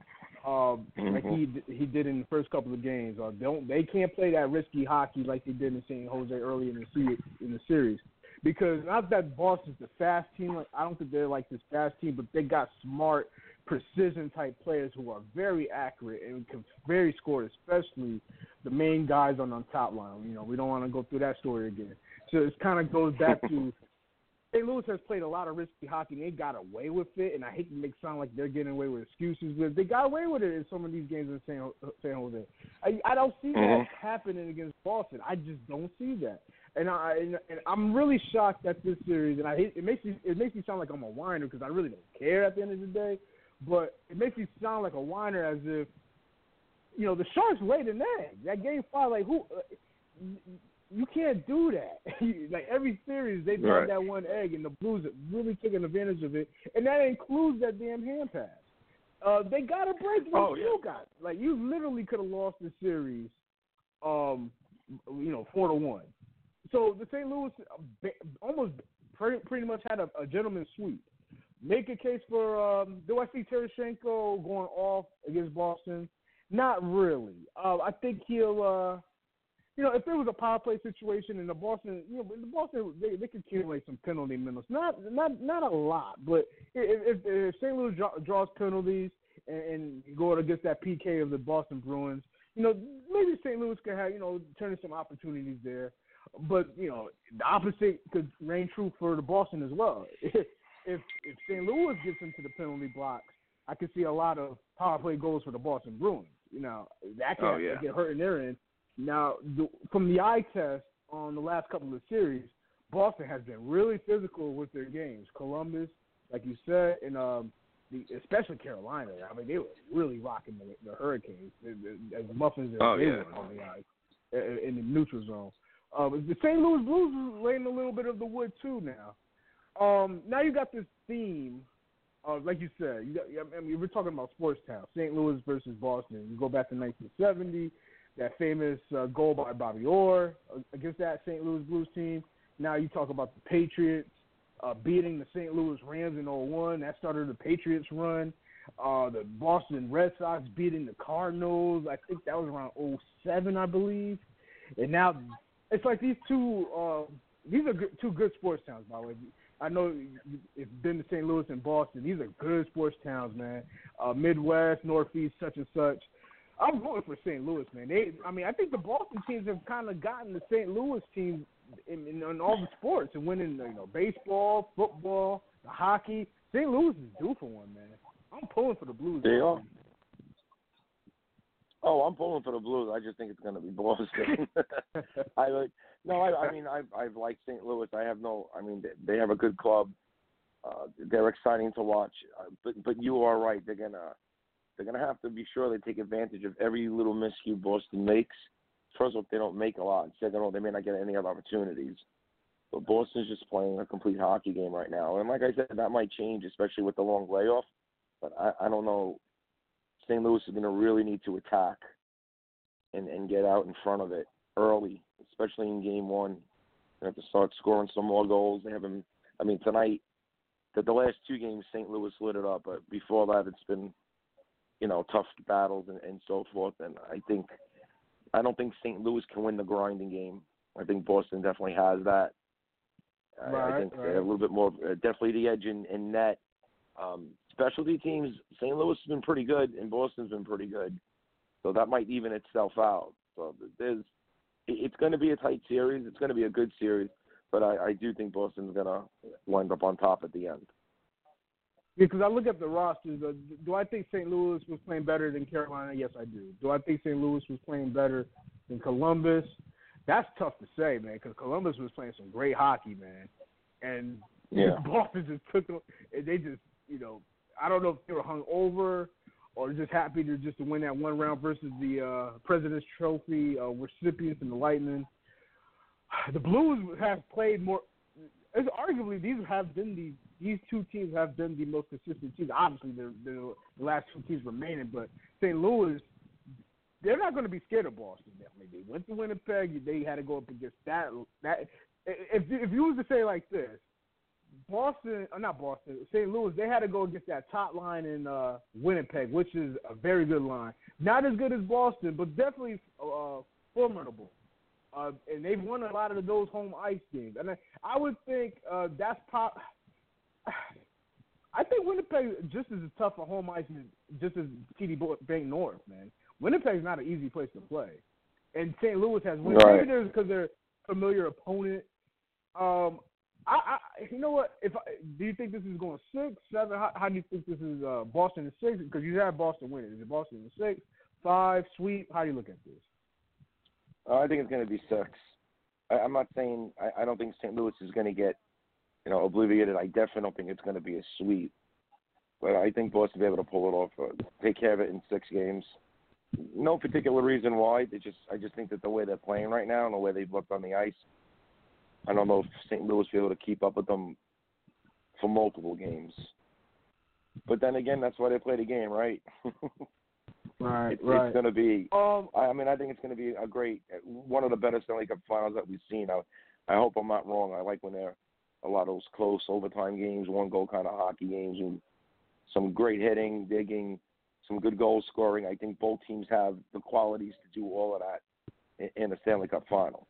uh, mm-hmm. like he he did in the first couple of games. Uh, don't they can't play that risky hockey like they did in Saint Jose early in the se- in the series, because not that Boston's the fast team. Like, I don't think they're like this fast team, but they got smart, precision type players who are very accurate and can very score, especially the main guys on the top line. You know, we don't want to go through that story again. So it kind of goes back to Saint Louis has played a lot of risky hockey, and they got away with it. And I hate to make it sound like they're getting away with excuses, but they got away with it in some of these games in San, San Jose. I, I don't see mm-hmm. that happening against Boston. I just don't see that. And, I, and, and I'm really shocked at this series. And I hate, it makes me it makes me sound like I'm a whiner because I really don't care at the end of the day. But it makes me sound like a whiner as if, you know, the Sharks laid an egg. That game five, like, who uh, – you can't do that. Like, every series, they've right. had that one egg, and the Blues have really taken advantage of it. And that includes that damn hand pass. Uh, they got a break what oh, yeah. you got. Like, you literally could have lost the series, um, you know, four to one. So the Saint Louis almost pretty, pretty much had a, a gentleman's sweep. Make a case for um, – do I see Tarasenko going off against Boston? Not really. Uh, I think he'll uh, – you know, if there was a power play situation in the Boston, you know, in the Boston, they, they could accumulate some penalty minutes. Not, not, not a lot, but if, if, if Saint Louis draw, draws penalties and, and go against that P K of the Boston Bruins, you know, maybe Saint Louis could have, you know, turn in some opportunities there. But you know, the opposite could reign true for the Boston as well. If if, if Saint Louis gets into the penalty blocks, I could see a lot of power play goals for the Boston Bruins. You know, that can oh, yeah. get hurt in their end. Now, the, from the eye test on the last couple of series, Boston has been really physical with their games. Columbus, like you said, and um, the, especially Carolina. I mean, they were really rocking the, the Hurricanes as muffins as oh, they yeah. were on the ice in the neutral zone. Uh, the Saint Louis Blues is laying a little bit of the wood too now. Um, now you got this theme. Uh, like you said, you got, I mean, we're talking about sports town, Saint Louis versus Boston. You go back to nineteen seventy. That famous uh, goal by Bobby Orr against that Saint Louis Blues team. Now you talk about the Patriots uh, beating the Saint Louis Rams in oh one. That started the Patriots run. Uh, the Boston Red Sox beating the Cardinals. I think that was around oh seven, I believe. And now it's like these two. Uh, these are good, two good sports towns, by the way. I know it's been to Saint Louis and Boston. These are good sports towns, man. Uh, Midwest, Northeast, such and such. I'm voting for Saint Louis, man. They, I mean, I think the Boston teams have kind of gotten the Saint Louis team in, in, in all the sports and winning, you know, baseball, football, the hockey. Saint Louis is due for one, man. I'm pulling for the Blues. They are. Oh, I'm pulling for the Blues. I just think it's going to be Boston. I like. No, I, I mean, I've, I've liked Saint Louis. I have no. I mean, they, they have a good club. Uh, they're exciting to watch. Uh, but but you are right. They're gonna they're gonna have to be sure they take advantage of every little miscue Boston makes. First of all, if they don't make a lot. Second of all, they may not get any other opportunities. But Boston's just playing a complete hockey game right now. And like I said, that might change, especially with the long layoff. But I, I don't know. Saint Louis is going to really need to attack and, and get out in front of it early, especially in game one. They have to start scoring some more goals. They haven't. I mean, tonight, the, the last two games, Saint Louis lit it up. But before that, it's been, you know, tough battles and, and so forth. And I think, I don't think Saint Louis can win the grinding game. I think Boston definitely has that. Right, I think right. they have a little bit more, uh, definitely the edge in, in net. Um, specialty teams, Saint Louis has been pretty good, and Boston's been pretty good. So that might even itself out. So there's, it's going to be a tight series. It's going to be a good series, but I, I do think Boston's going to wind up on top at the end. Because I look at the rosters. Uh, do I think Saint Louis was playing better than Carolina? Yes, I do. Do I think Saint Louis was playing better than Columbus? That's tough to say, man, because Columbus was playing some great hockey, man. And yeah. Boston just took them. They just, you know, I don't know if they were hung over or just happy to just to win that one round versus the uh, President's Trophy uh, recipients and the Lightning. The Blues have played more. It's arguably these have been the these two teams have been the most consistent teams. Obviously, they're, they're the last two teams remaining, but Saint Louis, they're not going to be scared of Boston. Definitely, they went to Winnipeg. They had to go up against that. That if if you was to say like this, Boston, or not Boston, Saint Louis, they had to go against that top line in uh, Winnipeg, which is a very good line. Not as good as Boston, but definitely uh, formidable. Uh, and they've won a lot of those home ice games. And I, I would think uh, that's pop. I think Winnipeg just as tough a home ice as just as T D Bank North, man. Winnipeg's not an easy place to play, and Saint Louis has won. Right. Maybe there's because they're a familiar opponent. Um, I, I, you know what? If I, do you think this is going six, seven? How, how do you think this is? Uh, Boston in six? Because you have Boston winning. Is it Boston in six, five, sweep? How do you look at this? Uh, I think it's going to be six. I, I'm not saying I, I don't think Saint Louis is going to get, you know, obliterated. I definitely don't think it's going to be a sweep. But I think Boston will be able to pull it off, uh, take care of it in six games. No particular reason why. They just I just think that the way they're playing right now and the way they've looked on the ice, I don't know if Saint Louis will be able to keep up with them for multiple games. But then again, that's why they play the game, right? Right, it's, right. It's going to be. Um, I mean, I think it's going to be a great, one of the better Stanley Cup finals that we've seen. I, I hope I'm not wrong. I like when they're a lot of those close overtime games, one goal kind of hockey games, and some great hitting, digging, some good goal scoring. I think both teams have the qualities to do all of that in, in the Stanley Cup final.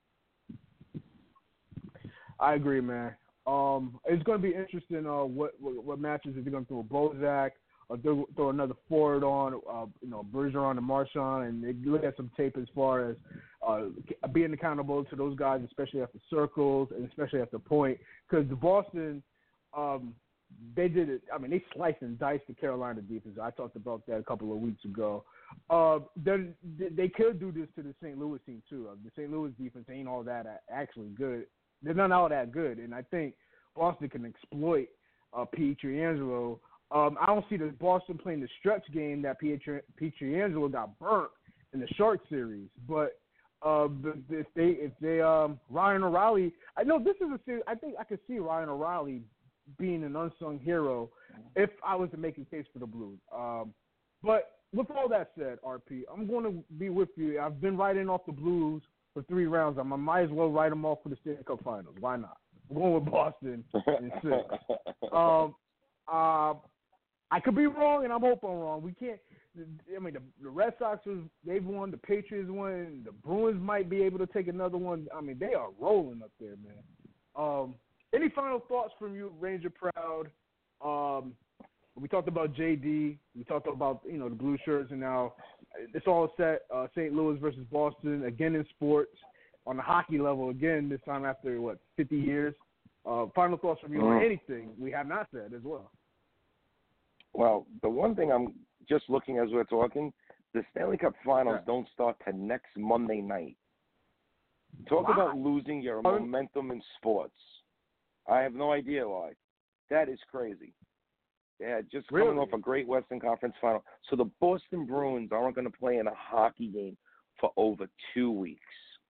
I agree, man. Um, it's going to be interesting. Uh, what, what what matches is they going to throw Bozak? Or throw, throw another forward on, uh, you know, Bergeron and Marchand, and they look at some tape as far as uh, being accountable to those guys, especially after circles and especially after point. Because the Boston, um, they did it. I mean, they sliced and diced the Carolina defense. I talked about that a couple of weeks ago. Uh, they could do this to the Saint Louis team too. Uh, the Saint Louis defense ain't all that actually good. They're not all that good, and I think Boston can exploit uh, Pietrangelo. Um, I don't see the Boston playing the stretch game that Pietri- Pietrangelo got burnt in the Shark series. But uh, if they, if they, um, Ryan O'Reilly, I know this is a series. I think I could see Ryan O'Reilly being an unsung hero if I was to make a case for the Blues. Um, but with all that said, R P, I'm going to be with you. I've been writing off the Blues for three rounds. I might as well write them off for the Stanley Cup Finals. Why not? I'm going with Boston in six. um, uh, I could be wrong, and I'm hoping I'm wrong. We can't. I mean, the, the Red Sox was they've won, the Patriots won, the Bruins might be able to take another one. I mean, they are rolling up there, man. Um, any final thoughts from you, Ranger Proud? Um, we talked about J D. We talked about you know the blue shirts, and now it's all set. Uh, Saint Louis versus Boston again in sports on the hockey level again. This time after what fifty years. Uh, final thoughts from you on anything we have not said as well. Well, the one thing I'm just looking as we're talking, the Stanley Cup Finals yeah. don't start till next Monday night. Talk wow. about losing your momentum in sports. I have no idea why. That is crazy. Yeah, just coming really? off a great Western Conference Final. So the Boston Bruins aren't going to play in a hockey game for over two weeks.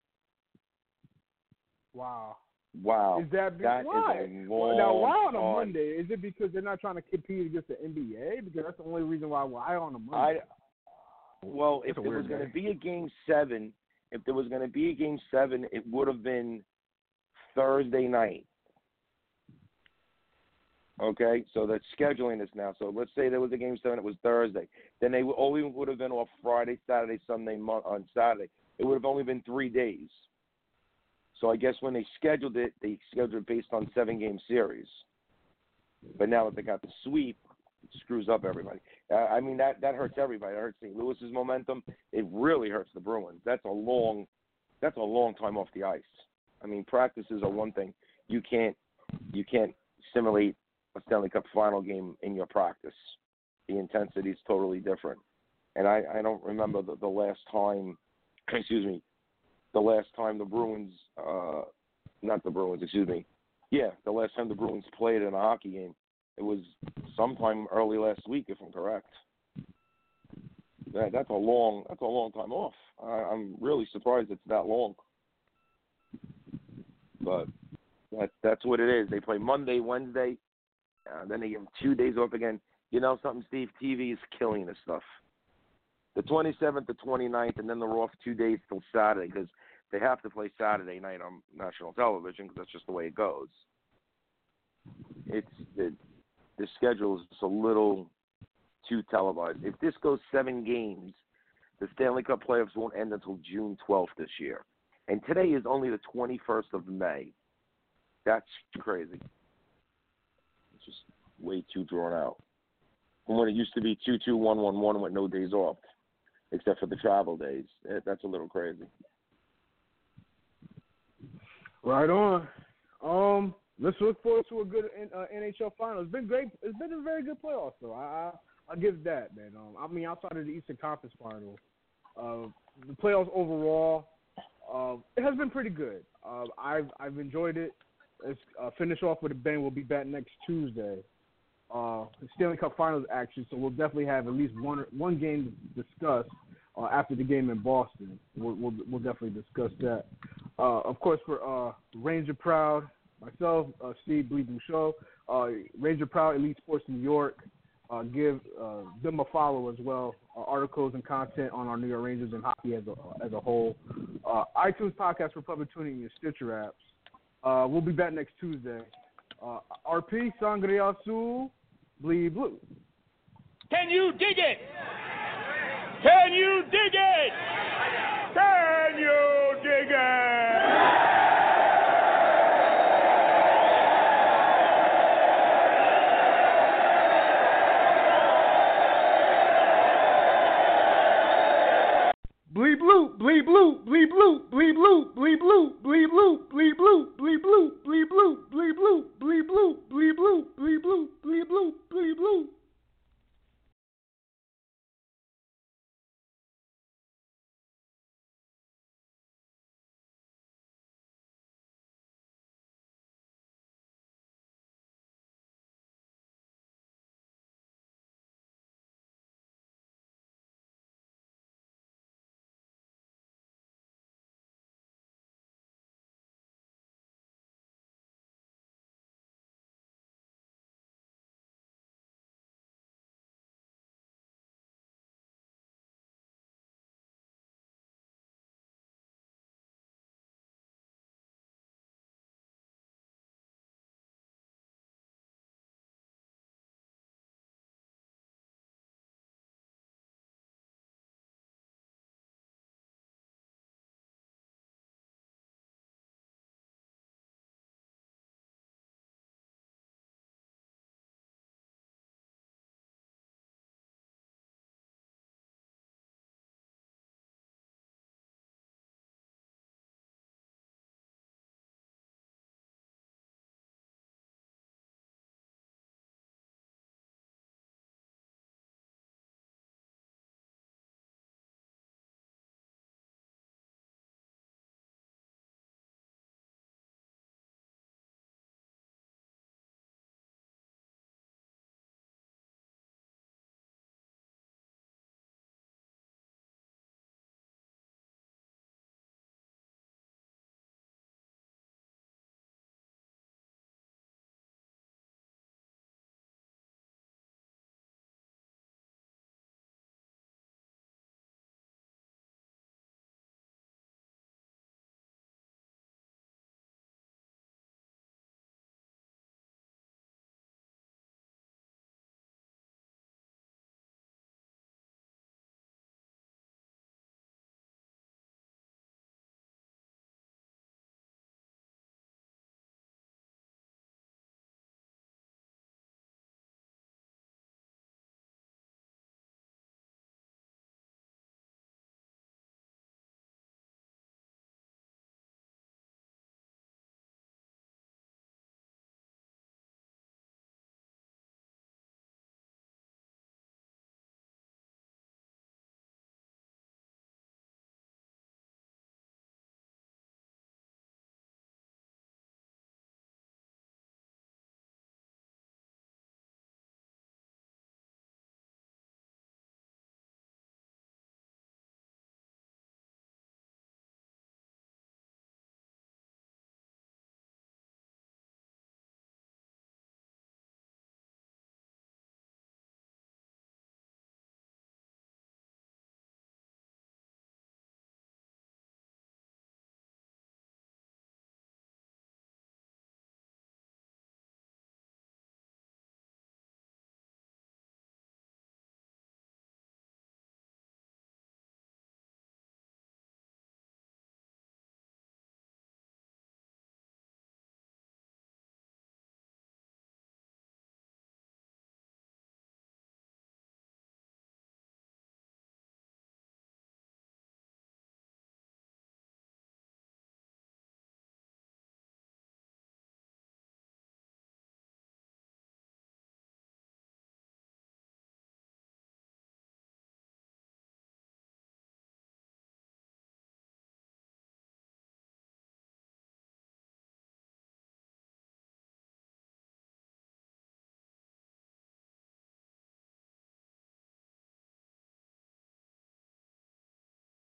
Wow. Wow. Is that, be- that why? is a long now, why on a time. Monday? Is it because they're not trying to compete against the N B A? Because that's the only reason why why on a Monday. I, well, that's if there was going to be a game seven, if there was going to be a game seven, it would have been Thursday night. Okay, so they're scheduling this now. So let's say there was a game seven, it was Thursday. Then they only would have been off Friday, Saturday, Sunday, on Saturday. It would have only been three days. So I guess when they scheduled it, they scheduled it based on seven-game series. But now that they got the sweep, it screws up everybody. Uh, I mean, that, that hurts everybody. It hurts Saint Louis's momentum. It really hurts the Bruins. That's a long, that's a long time off the ice. I mean, practices are one thing. You can't, you can't simulate a Stanley Cup final game in your practice. The intensity is totally different. And I, I don't remember the, the last time, excuse me, the last time the Bruins, uh, not the Bruins, excuse me, yeah, the last time the Bruins played in a hockey game, it was sometime early last week, if I'm correct. That, that's a long, that's a long time off. I, I'm really surprised it's that long. But that, that's what it is. They play Monday, Wednesday, uh, then they give them two days off again. You know something, Steve? T V is killing this stuff. The twenty-seventh, the twenty-ninth, and then they're off two days till Saturday because they have to play Saturday night on national television because that's just the way it goes. It's the, the schedule is just a little too televised. If this goes seven games, the Stanley Cup playoffs won't end until June twelfth this year. And today is only the twenty-first of May. That's crazy. It's just way too drawn out. From when it used to be two two one one one with no days off, except for the travel days. That's a little crazy. Right on. Um, let's look forward to a good uh, N H L final. It's been great. It's been a very good playoff, though. I, I I'll give it that, man. Um, I mean, outside of the Eastern Conference final, uh, the playoffs overall, uh, it has been pretty good. Uh, I've I've enjoyed it. Let's uh, finish off with a bang. We'll be back next Tuesday. Uh, the Stanley Cup Finals action, so we'll definitely have at least one one game to discuss uh, after the game in Boston. We'll, we'll, we'll definitely discuss that. Uh, of course, for uh, Ranger Proud, myself, uh, Steve Bleed Blue Show, uh, Ranger Proud, Elite Sports New York. Uh, give uh, them a follow as well. Uh, articles and content on our New York Rangers and hockey as a as a whole. Uh, iTunes podcast for public tuning and your Stitcher apps. Uh, we'll be back next Tuesday. Uh, R P Sangria Azul, Bleed Blue. Can you dig it? Can you dig it? Can you dig it? Bleed blue, bleed blue, bleed blue, bleed blue, bleed blue.